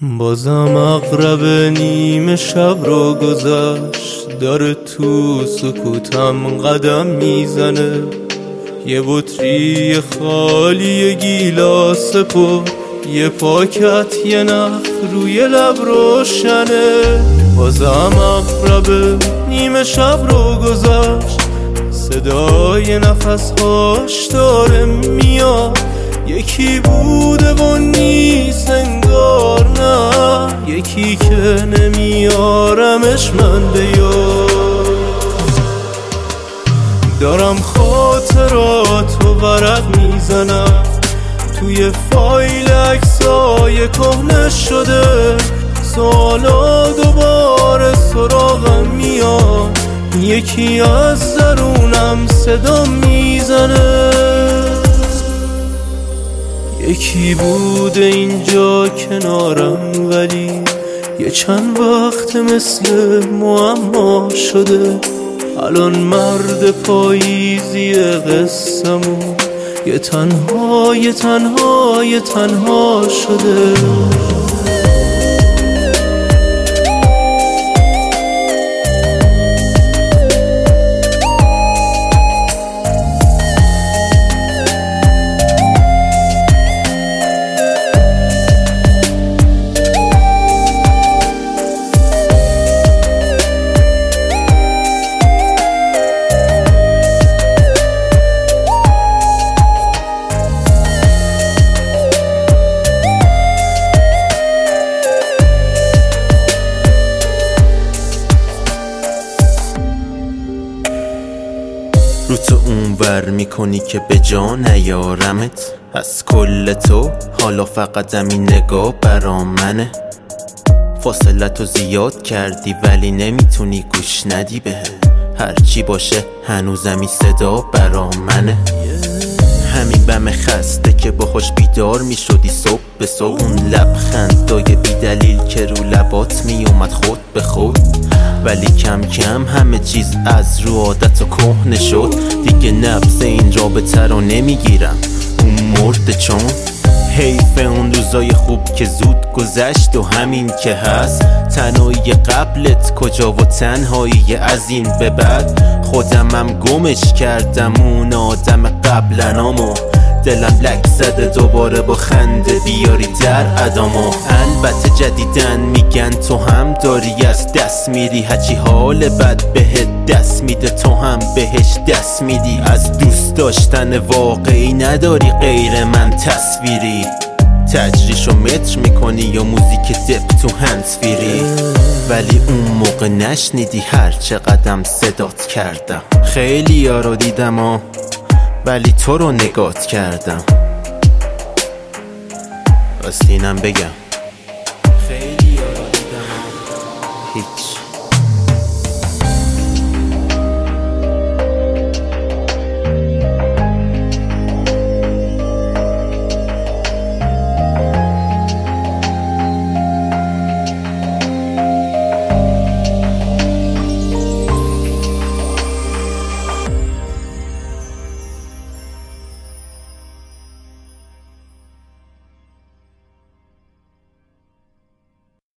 بازم اقرب نیمه شب رو گذشت، داره تو سکوتم قدم میزنه. یه بطری خالی گیلاس پر، یه پاکت یه نخ روی لب روشنه. بازم اقرب نیمه شب رو گذشت، صدای نفسهاش داره میاد. یکی بوده و نیست انگار، نه یکی که نمیارمش من به یاد. دارم خاطراتو ورق میزنم، توی فایل عکسای کهنه شده. سالا دوباره سراغم میاد، یکی از درونم صدا میزنه. یکی بوده اینجا کنارم، ولی یه چند وقت مثل معما شده. الان مرد پاییزی قصه‌مون یه تنها شده. رو تو اونور میکنی که به جا نیارمت. از کل تو حالا فقط همین نگاه برا منه. فاصله تو زیاد کردی ولی نمیتونی گوش ندی به هرچی باشه هنوزم این صدا برا منه. همین بم خسته که باهاش بیدار میشدی صبح به صبح، اون لبخندای بی دلیل که رو لبات میومد خود به خود. ولی کم کم همه چیز از رو عادت و کهنه شد. دیگه نفس این رابطه رو نمیگیرم، اون مرده. چون حیف اون روزای خوب که زود گذشت و همین که هست. تنهایی قبلت کجا و تنهایی از این به بعد. خودمم گمش کردم اون آدم قبلنامو. دلم لک زده دوباره با خنده بیاری در ادامو. البته جدیدن میگن تو هم داری از دست میری، هرچی حال بد بهت دست میده تو هم بهش دست میدی. از دوست داشتن واقعی نداری غیر من تصویری. تجریشو متر میکنی یا موزیک دپ تو هندزفری. ولی اون موقع نشنیدی هر چه قدم صدات کردم. خیلی یارو دیدم ولی تو رو نگات کردم. راستینم بگم خیلی یارو دیدم هیچ